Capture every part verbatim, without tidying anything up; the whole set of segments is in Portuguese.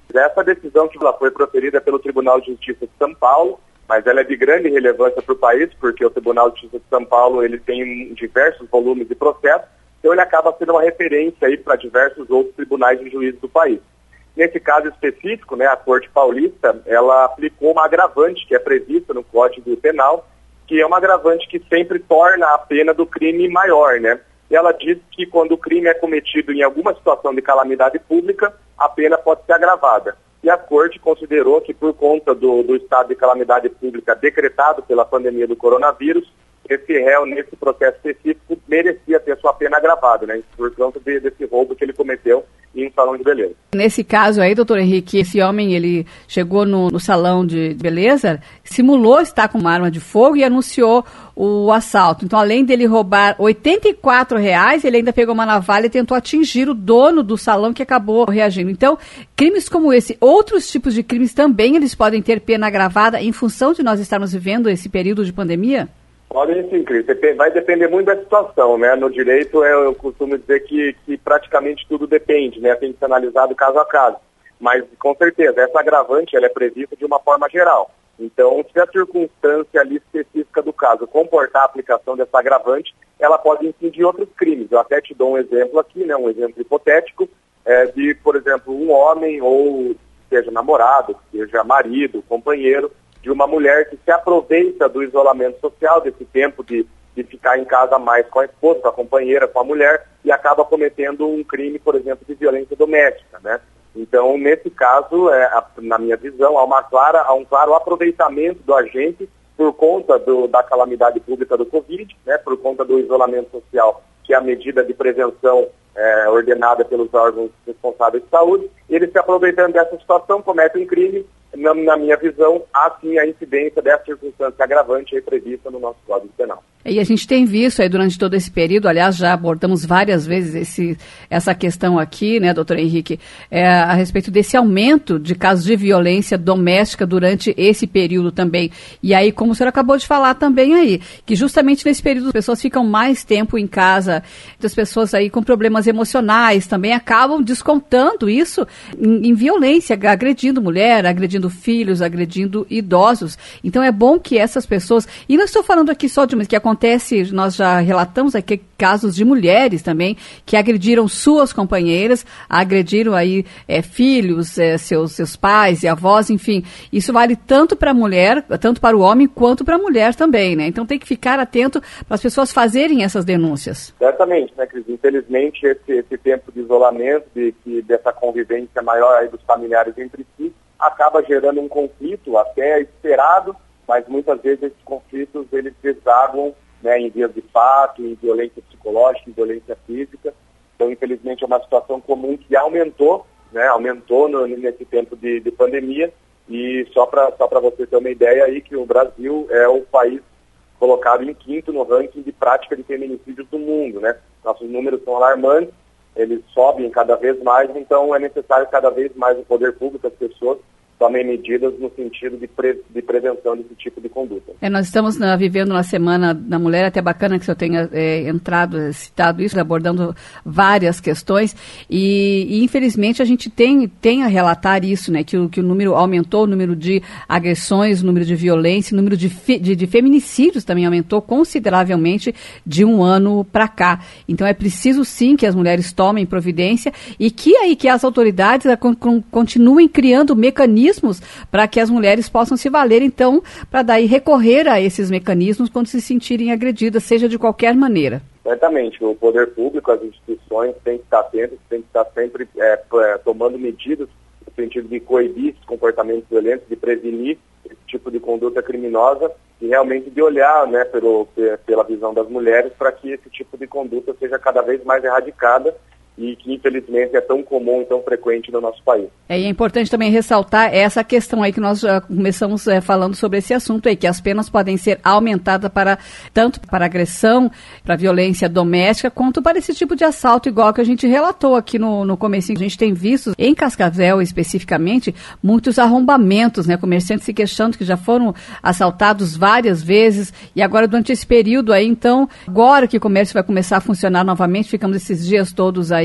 Essa decisão que ela foi proferida pelo Tribunal de Justiça de São Paulo, mas ela é de grande relevância para o país, porque o Tribunal de Justiça de São Paulo ele tem diversos volumes de processo, então ele acaba sendo uma referência aí para diversos outros tribunais de juízo do país. Nesse caso específico, né, a Corte Paulista, ela aplicou uma agravante que é prevista no Código Penal, que é uma agravante que sempre torna a pena do crime maior, né? E ela diz que quando o crime é cometido em alguma situação de calamidade pública, a pena pode ser agravada. E a Corte considerou que por conta do, do estado de calamidade pública decretado pela pandemia do coronavírus, esse réu, nesse processo específico, merecia ter sua pena agravada, né? Por conta de, desse roubo que ele cometeu em um salão de beleza. Nesse caso aí, doutor Henrique, esse homem, ele chegou no, no salão de beleza, simulou estar com uma arma de fogo e anunciou o assalto. Então, além dele roubar oitenta e quatro reais, ele ainda pegou uma navalha e tentou atingir o dono do salão, que acabou reagindo. Então, crimes como esse, outros tipos de crimes também, eles podem ter pena agravada em função de nós estarmos vivendo esse período de pandemia? Podem sim, Cris. Vai depender muito da situação, né? No direito, eu costumo dizer que, que praticamente tudo depende, né? Tem que ser analisado caso a caso. Mas, com certeza, essa agravante ela é prevista de uma forma geral. Então, se a circunstância ali específica do caso comportar a aplicação dessa agravante, ela pode incidir outros crimes. Eu até te dou um exemplo aqui, né? Um exemplo hipotético é, de, por exemplo, um homem ou seja namorado, seja marido, companheiro, de uma mulher que se aproveita do isolamento social, desse tempo de, de ficar em casa mais com a esposa, com a companheira, com a mulher, e acaba cometendo um crime, por exemplo, de violência doméstica, né? Então, nesse caso, é, a, na minha visão, há, uma clara, há um claro aproveitamento do agente por conta do, da calamidade pública do Covid, né? Por conta do isolamento social, que é a medida de prevenção é, ordenada pelos órgãos responsáveis de saúde. Ele se aproveitando dessa situação, comete um crime. Na, na minha visão, há sim a incidência dessa circunstância agravante aí prevista no nosso Código Penal. E a gente tem visto aí durante todo esse período, aliás, já abordamos várias vezes esse, essa questão aqui, né, doutor Henrique, é, a respeito desse aumento de casos de violência doméstica durante esse período também. E aí, como o senhor acabou de falar também aí, que justamente nesse período as pessoas ficam mais tempo em casa, as pessoas aí com problemas emocionais também acabam descontando isso em, em violência, agredindo mulher, agredindo filhos, agredindo idosos. Então é bom que essas pessoas, e não estou falando aqui só de que acontece, nós já relatamos aqui casos de mulheres também que agrediram suas companheiras, agrediram aí é, filhos, é, seus, seus pais e avós, enfim. Isso vale tanto para a mulher, tanto para o homem, quanto para a mulher também, né? Então tem que ficar atento para as pessoas fazerem essas denúncias. Certamente, né, Cris? Infelizmente, esse, esse tempo de isolamento, de, de, dessa convivência maior aí dos familiares entre si, acaba gerando um conflito até esperado, mas muitas vezes esses conflitos eles desaguam, né, em vias de fato, em violência psicológica, em violência física. Então, infelizmente, é uma situação comum que aumentou, né, aumentou no, nesse tempo de, de pandemia. E só para só para você ter uma ideia aí que o Brasil é o país colocado em quinto no ranking de prática de feminicídios do mundo, né? Nossos números são alarmantes, eles sobem cada vez mais, então é necessário cada vez mais o poder público, as pessoas tomem medidas no sentido de, pre, de prevenção desse tipo de conduta. É, nós estamos na, vivendo na Semana da Mulher, até bacana que o senhor tenha é, entrado, é, citado isso, abordando várias questões, e, e infelizmente a gente tem, tem a relatar isso, né, que o, que o número aumentou, o número de agressões, o número de violência, o número de, fe, de, de feminicídios também aumentou consideravelmente de um ano para cá. Então é preciso sim que as mulheres tomem providência e que aí que as autoridades a, con, continuem criando mecanismos para que as mulheres possam se valer, então, para daí recorrer a esses mecanismos quando se sentirem agredidas, seja de qualquer maneira. Certamente, o poder público, as instituições têm que estar atentas, têm que estar sempre é, tomando medidas no sentido de coibir esses comportamentos violentos, de prevenir esse tipo de conduta criminosa e realmente de olhar, né, pelo, pela visão das mulheres para que esse tipo de conduta seja cada vez mais erradicada e que, infelizmente, é tão comum e tão frequente no nosso país. É, e é importante também ressaltar essa questão aí que nós já começamos é, falando sobre esse assunto aí, que as penas podem ser aumentadas para, tanto para agressão, para violência doméstica, quanto para esse tipo de assalto, igual que a gente relatou aqui no, no comecinho. A gente tem visto, em Cascavel especificamente, muitos arrombamentos, né? Comerciantes se queixando que já foram assaltados várias vezes, e agora durante esse período aí, então, agora que o comércio vai começar a funcionar novamente, ficamos esses dias todos aí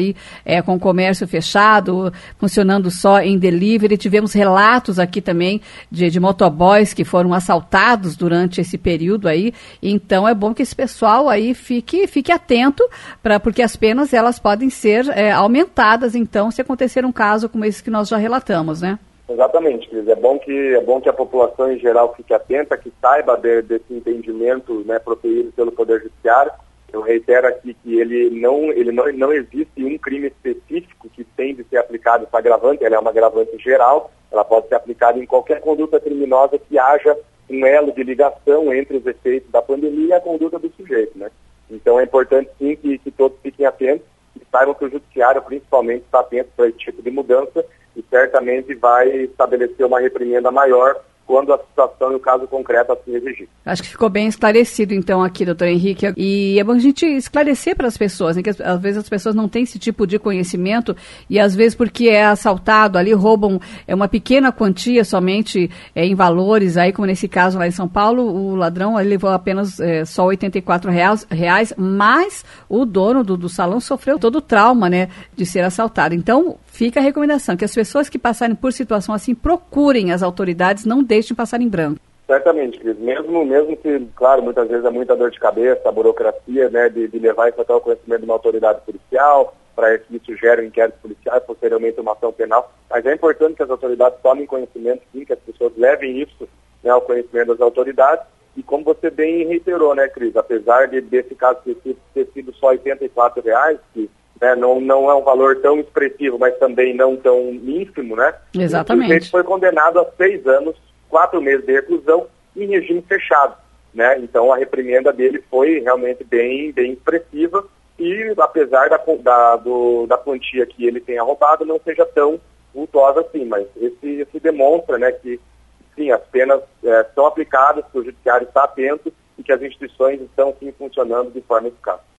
aí é, com o comércio fechado, funcionando só em delivery. Tivemos relatos aqui também de, de motoboys que foram assaltados durante esse período aí. Então é bom que esse pessoal aí fique, fique atento, pra, porque as penas elas podem ser é, aumentadas, então, se acontecer um caso como esse que nós já relatamos, né? Exatamente, Cris. É bom que, é bom que a população em geral fique atenta, que saiba de, desse entendimento, né, proferido pelo Poder Judiciário. Eu reitero aqui que ele não, ele não, não existe um crime específico que tem de ser aplicado essa agravante, ela é uma agravante geral, ela pode ser aplicada em qualquer conduta criminosa que haja um elo de ligação entre os efeitos da pandemia e a conduta do sujeito, né? Então é importante sim que, que todos fiquem atentos e saibam que o Judiciário principalmente está atento para esse tipo de mudança e certamente vai estabelecer uma reprimenda maior quando a situação e o caso concreto assim exigir. Acho que ficou bem esclarecido, então, aqui, doutor Henrique. E é bom a gente esclarecer para as pessoas, né, que às vezes as pessoas não têm esse tipo de conhecimento e, às vezes, porque é assaltado, ali roubam é uma pequena quantia somente é, em valores, aí, como nesse caso lá em São Paulo, o ladrão ele levou apenas é, só oitenta e quatro reais, reais, mas o dono do, do salão sofreu todo o trauma, né, de ser assaltado. Então, fica a recomendação, que as pessoas que passarem por situação assim, procurem as autoridades, não deixem passar em branco. Certamente, Cris. Mesmo, mesmo que, claro, muitas vezes é muita dor de cabeça, a burocracia, né, de, de levar isso até o conhecimento de uma autoridade policial, para que isso gere um inquérito policial e posteriormente uma ação penal. Mas é importante que as autoridades tomem conhecimento, sim, que as pessoas levem isso, né, ao conhecimento das autoridades. E como você bem reiterou, né, Cris, apesar de, desse caso ter sido, ter sido só oitenta e quatro reais, que né, não, não é um valor tão expressivo, mas também não tão ínfimo, né? Exatamente. O sujeito foi condenado a seis anos, quatro meses de reclusão em regime fechado, né? Então a reprimenda dele foi realmente bem, bem expressiva e apesar da, da, do, da quantia que ele tenha roubado não seja tão vultosa assim, mas esse, esse demonstra, né, que sim, as penas é, são aplicadas, que o judiciário está atento e que as instituições estão sim funcionando de forma eficaz.